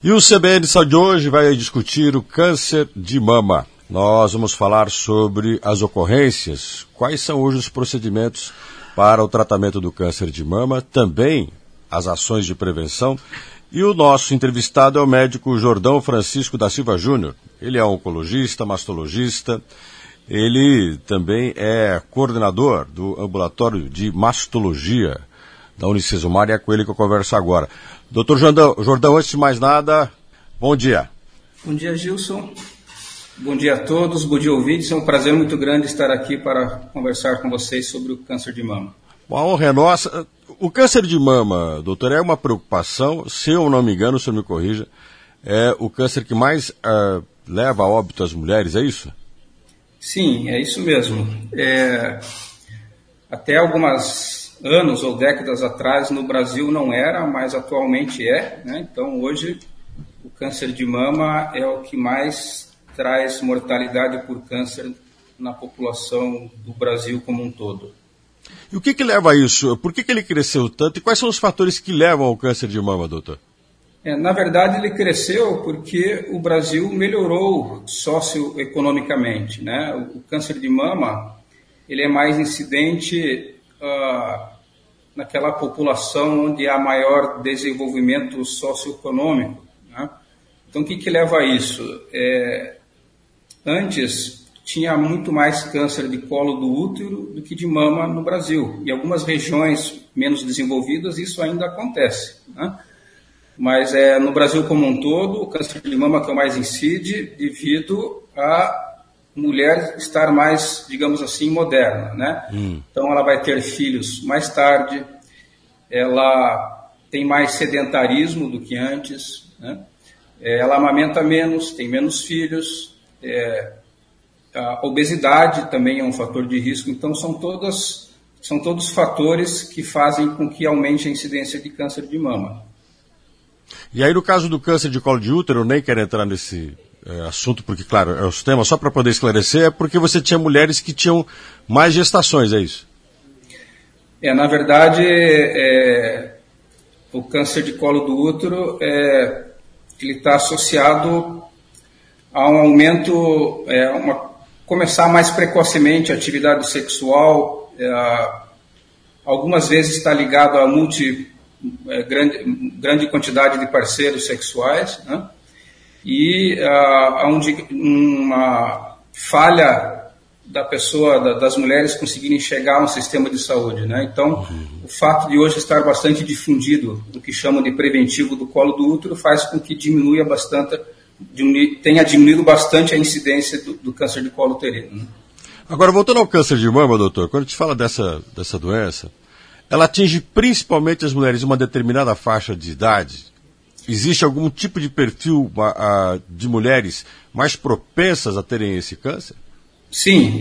E o CBN Saúde de hoje vai discutir o câncer de mama. Nós vamos falar sobre as ocorrências, quais são hoje os procedimentos para o tratamento do câncer de mama, também as ações de prevenção. E o nosso entrevistado é o médico Jordão Francisco da Silva Júnior. Ele é oncologista, mastologista, ele também é coordenador do ambulatório de mastologia da Unicesumar e é com ele que eu converso agora. Doutor Jordão, antes de mais nada, bom dia. Bom dia, Gilson. Bom dia a todos, bom dia, ouvintes. É um prazer muito grande estar aqui para conversar com vocês sobre o câncer de mama. A honra é nossa. O câncer de mama, doutor, é uma preocupação, se eu não me engano, o senhor me corrija, é o câncer que mais leva a óbito as mulheres, é isso? Sim, é isso mesmo. Até alguns anos ou décadas atrás no Brasil não era, mas atualmente é, né? Então hoje o câncer de mama é o que mais traz mortalidade por câncer na população do Brasil como um todo. E o que leva a isso? Por que ele cresceu tanto e quais são os fatores que levam ao câncer de mama, doutor? Na verdade, ele cresceu porque o Brasil melhorou socioeconomicamente, né? O câncer de mama ele é mais incidente naquela população onde há maior desenvolvimento socioeconômico, né? Então, o que leva a isso? Antes, tinha muito mais câncer de colo do útero do que de mama no Brasil. Em algumas regiões menos desenvolvidas, isso ainda acontece, né? Mas no Brasil como um todo, o câncer de mama que é o mais incide devido a mulher estar mais, digamos assim, moderna, né? Então ela vai ter filhos mais tarde, ela tem mais sedentarismo do que antes, né? Ela amamenta menos, tem menos filhos, a obesidade também é um fator de risco. Então são todos fatores que fazem com que aumente a incidência de câncer de mama. E aí no caso do câncer de colo de útero, eu nem quero entrar nesse assunto, porque, claro, é o tema, só para poder esclarecer, é porque você tinha mulheres que tinham mais gestações, é isso? Na verdade, o câncer de colo do útero, ele está associado a um aumento, começar mais precocemente a atividade sexual, algumas vezes está ligado a grande quantidade de parceiros sexuais, né? E uma falha da pessoa, das mulheres conseguirem chegar a um sistema de saúde, né? Então, o fato de hoje estar bastante difundido o que chamam de preventivo do colo do útero faz com que tenha diminuído bastante a incidência do câncer de colo uterino, né? Agora, voltando ao câncer de mama, doutor, quando a gente fala dessa doença, ela atinge principalmente as mulheres de uma determinada faixa de idade? Existe algum tipo de perfil de mulheres mais propensas a terem esse câncer? Sim,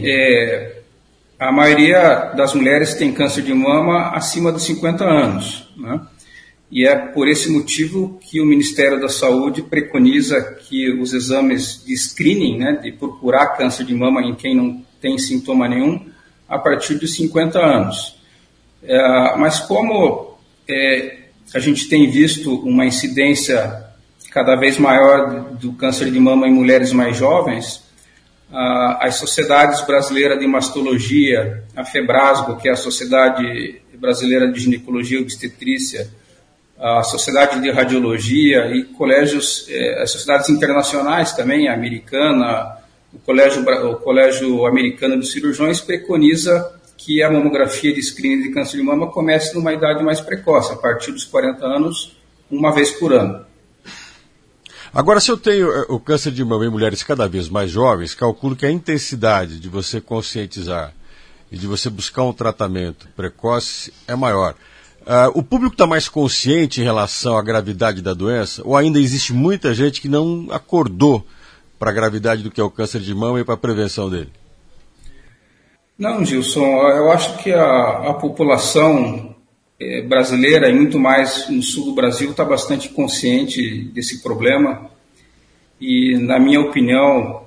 a maioria das mulheres tem câncer de mama acima dos 50 anos, né? E é por esse motivo que o Ministério da Saúde preconiza que os exames de screening, né, de procurar câncer de mama em quem não tem sintoma nenhum, a partir dos 50 anos. Mas como a gente tem visto uma incidência cada vez maior do câncer de mama em mulheres mais jovens, as sociedades brasileiras de mastologia, a FEBRASGO, que é a Sociedade Brasileira de Ginecologia e Obstetrícia, a Sociedade de Radiologia e colégios, as sociedades internacionais também, a americana, o Colégio Americano de Cirurgiões preconiza que a mamografia de screening de câncer de mama comece numa idade mais precoce, a partir dos 40 anos, uma vez por ano. Agora, se eu tenho o câncer de mama em mulheres cada vez mais jovens, calculo que a intensidade de você conscientizar e de você buscar um tratamento precoce é maior. O público está mais consciente em relação à gravidade da doença, ou ainda existe muita gente que não acordou para a gravidade do que é o câncer de mama e para a prevenção dele? Não, Gilson, eu acho que a população brasileira, e muito mais no sul do Brasil, está bastante consciente desse problema. E, na minha opinião,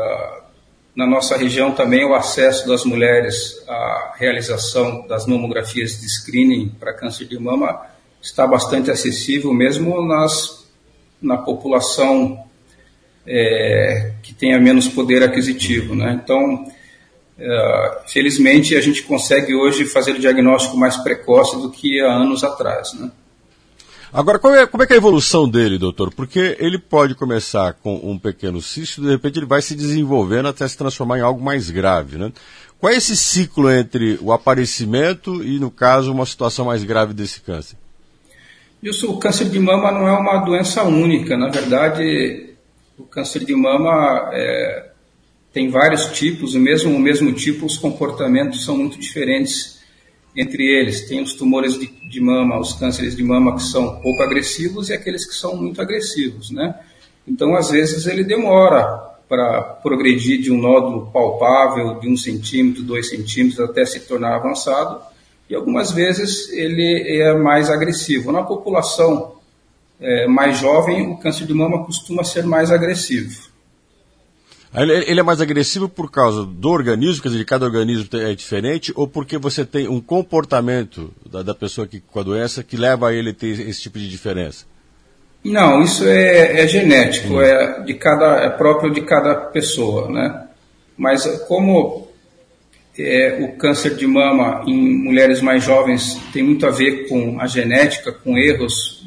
na nossa região também o acesso das mulheres à realização das mamografias de screening para câncer de mama está bastante acessível, mesmo nas na população que tenha menos poder aquisitivo, né? Então, felizmente, a gente consegue hoje fazer o diagnóstico mais precoce do que há anos atrás, né? Agora, como é que é a evolução dele, doutor? Porque ele pode começar com um pequeno cisto e, de repente, ele vai se desenvolvendo até se transformar em algo mais grave, né? Qual é esse ciclo entre o aparecimento e, no caso, uma situação mais grave desse câncer? O câncer de mama não é uma doença única. Na verdade, o câncer de mama tem vários tipos, o mesmo tipo, os comportamentos são muito diferentes entre eles. Tem os tumores de mama, os cânceres de mama que são pouco agressivos e aqueles que são muito agressivos, né? Então, às vezes, ele demora para progredir de um nódulo palpável de 1 centímetro, 2 centímetros, até se tornar avançado, e algumas vezes ele é mais agressivo. Na população mais jovem, o câncer de mama costuma ser mais agressivo. Ele é mais agressivo por causa do organismo, quer dizer, de cada organismo é diferente, ou porque você tem um comportamento da pessoa com a doença que leva a ele a ter esse tipo de diferença? Não, isso é genético, é próprio de cada pessoa, né? Mas como o câncer de mama em mulheres mais jovens tem muito a ver com a genética, com erros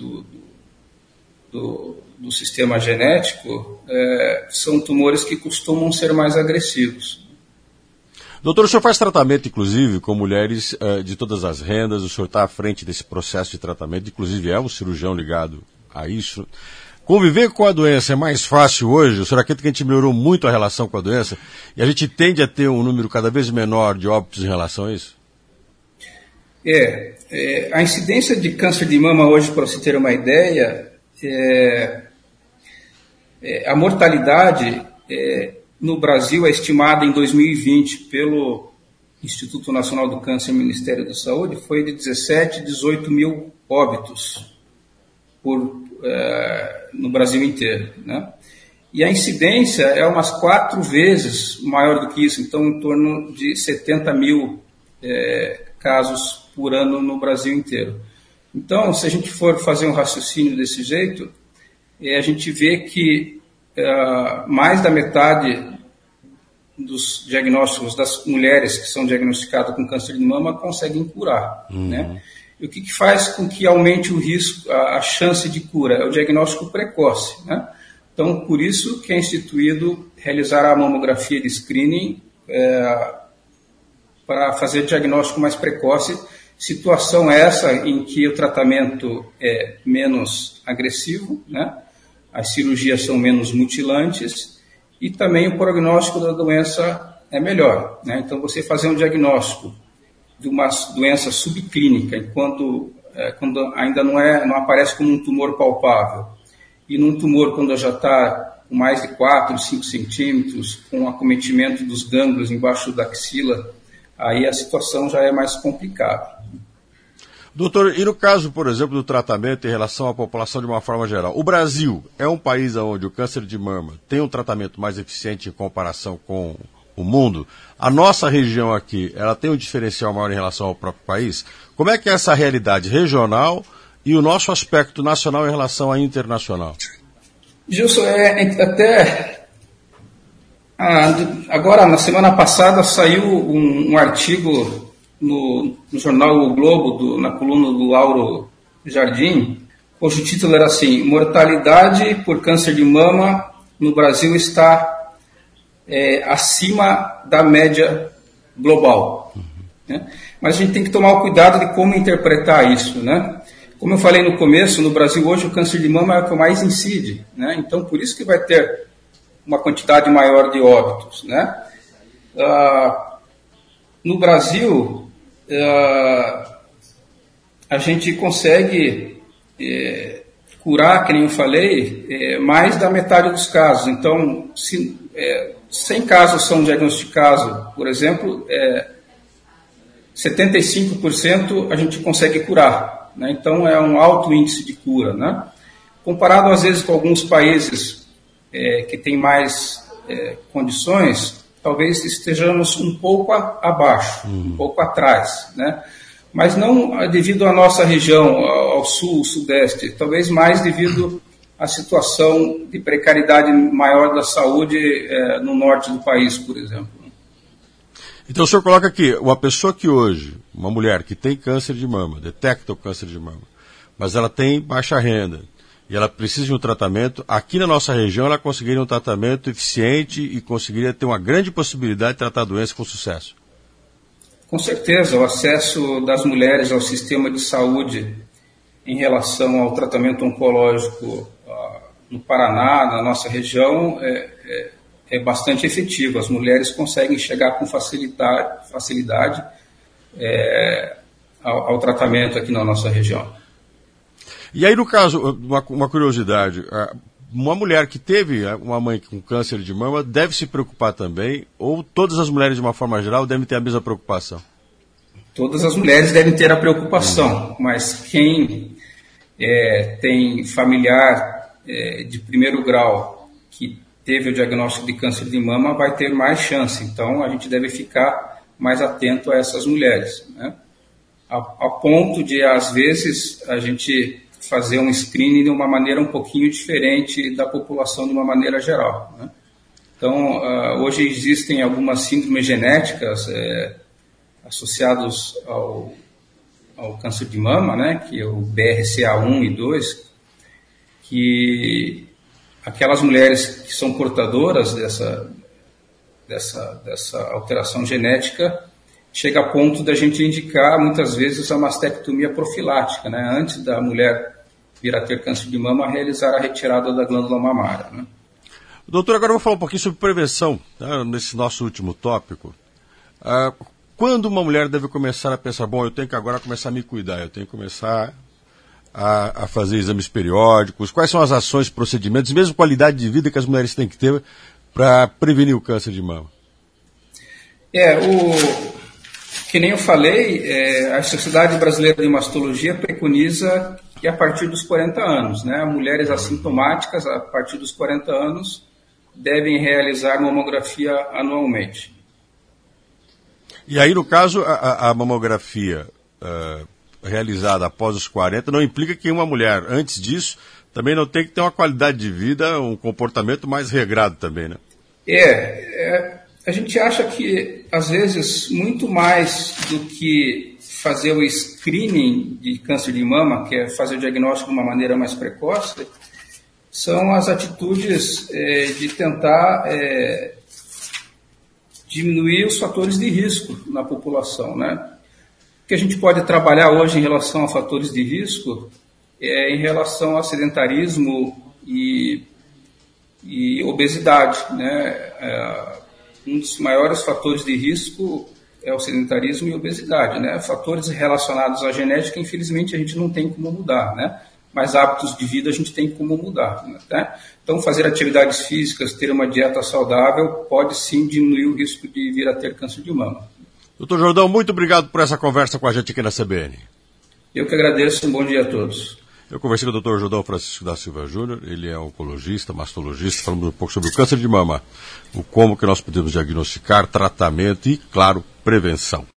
do sistema genético, são tumores que costumam ser mais agressivos. Doutor, o senhor faz tratamento, inclusive, com mulheres de todas as rendas, o senhor está à frente desse processo de tratamento, inclusive é um cirurgião ligado a isso. Conviver com a doença é mais fácil hoje? O senhor acredita que a gente melhorou muito a relação com a doença e a gente tende a ter um número cada vez menor de óbitos em relação a isso? A incidência de câncer de mama hoje, para você ter uma ideia, a mortalidade no Brasil é estimada em 2020 pelo Instituto Nacional do Câncer e Ministério da Saúde, foi de 17, 18 mil óbitos no Brasil inteiro, né? E a incidência é umas 4 vezes maior do que isso, então em torno de 70 mil casos por ano no Brasil inteiro. Então, se a gente for fazer um raciocínio desse jeito, a gente vê que mais da metade dos diagnósticos das mulheres que são diagnosticadas com câncer de mama conseguem curar, né? E o que faz com que aumente o risco, a chance de cura? É o diagnóstico precoce, né? Então, por isso que é instituído realizar a mamografia de screening para fazer diagnóstico mais precoce, situação essa em que o tratamento é menos agressivo, né? As cirurgias são menos mutilantes e também o prognóstico da doença é melhor, né? Então, você fazer um diagnóstico de uma doença subclínica, quando ainda não aparece como um tumor palpável, e num tumor quando já está com mais de 4, 5 centímetros, com acometimento dos gânglios embaixo da axila, aí a situação já é mais complicada. Doutor, e no caso, por exemplo, do tratamento em relação à população de uma forma geral, o Brasil é um país onde o câncer de mama tem um tratamento mais eficiente em comparação com o mundo? A nossa região aqui, ela tem um diferencial maior em relação ao próprio país? Como é que é essa realidade regional e o nosso aspecto nacional em relação à internacional? Gilson, agora, na semana passada, saiu um artigo no jornal O Globo, na coluna do Lauro Jardim, cujo título era assim: mortalidade por câncer de mama no Brasil está acima da média global. Né? Mas a gente tem que tomar o cuidado de como interpretar isso, né? Como eu falei no começo, no Brasil hoje o câncer de mama é o que mais incide, né? Então por isso que vai ter uma quantidade maior de óbitos, né? No Brasil a gente consegue curar, que nem eu falei, mais da metade dos casos. Então, 100 casos são diagnosticados, por exemplo, 75% a gente consegue curar, né? Então é um alto índice de cura, né? Comparado às vezes com alguns países que têm mais condições, talvez estejamos um pouco abaixo, um pouco atrás, né? Mas não devido à nossa região, ao sul, sudeste, talvez mais devido a situação de precariedade maior da saúde no norte do país, por exemplo. Então o senhor coloca aqui, uma pessoa que hoje, uma mulher que tem câncer de mama, detecta o câncer de mama, mas ela tem baixa renda e ela precisa de um tratamento, aqui na nossa região ela conseguiria um tratamento eficiente e conseguiria ter uma grande possibilidade de tratar a doença com sucesso. Com certeza, o acesso das mulheres ao sistema de saúde em relação ao tratamento oncológico no Paraná, na nossa região, é bastante efetivo. As mulheres conseguem chegar com facilidade ao tratamento aqui na nossa região. E aí, no caso, uma curiosidade, uma mulher que teve uma mãe com câncer de mama deve se preocupar também, ou todas as mulheres, de uma forma geral, devem ter a mesma preocupação? Todas as mulheres devem ter a preocupação, mas quem tem familiar de primeiro grau que teve o diagnóstico de câncer de mama vai ter mais chance. Então, a gente deve ficar mais atento a essas mulheres, né? A ponto de, às vezes, a gente fazer um screening de uma maneira um pouquinho diferente da população de uma maneira geral, né? Então, hoje existem algumas síndromes genéticas associadas ao câncer de mama, né, que é o BRCA1 e 2, que aquelas mulheres que são portadoras dessa alteração genética chega a ponto da gente indicar, muitas vezes, a mastectomia profilática, né, antes da mulher vir a ter câncer de mama, realizar a retirada da glândula mamária, né. Doutor, agora eu vou falar um pouquinho sobre prevenção, tá, nesse nosso último tópico. Quando uma mulher deve começar a pensar, bom, eu tenho que agora começar a me cuidar, eu tenho que começar a fazer exames periódicos, quais são as ações, procedimentos, mesmo qualidade de vida que as mulheres têm que ter para prevenir o câncer de mama? Que nem eu falei, a Sociedade Brasileira de Mastologia preconiza que a partir dos 40 anos, né, mulheres assintomáticas, a partir dos 40 anos, devem realizar mamografia anualmente. E aí, no caso, a mamografia realizada após os 40 não implica que uma mulher, antes disso, também não tem que ter uma qualidade de vida, um comportamento mais regrado também, né? A gente acha que, às vezes, muito mais do que fazer o screening de câncer de mama, que é fazer o diagnóstico de uma maneira mais precoce, são as atitudes de tentar diminuir os fatores de risco na população, né? O que a gente pode trabalhar hoje em relação a fatores de risco em relação ao sedentarismo e obesidade, né? Um dos maiores fatores de risco é o sedentarismo e obesidade, né? Fatores relacionados à genética, infelizmente, a gente não tem como mudar, né? Mas hábitos de vida a gente tem como mudar, né? Então, fazer atividades físicas, ter uma dieta saudável, pode sim diminuir o risco de vir a ter câncer de mama. Doutor Jordão, muito obrigado por essa conversa com a gente aqui na CBN. Eu que agradeço, um bom dia a todos. Eu conversei com o doutor Jordão Francisco da Silva Júnior, ele é oncologista, mastologista, falando um pouco sobre o câncer de mama, o como que nós podemos diagnosticar, tratamento e, claro, prevenção.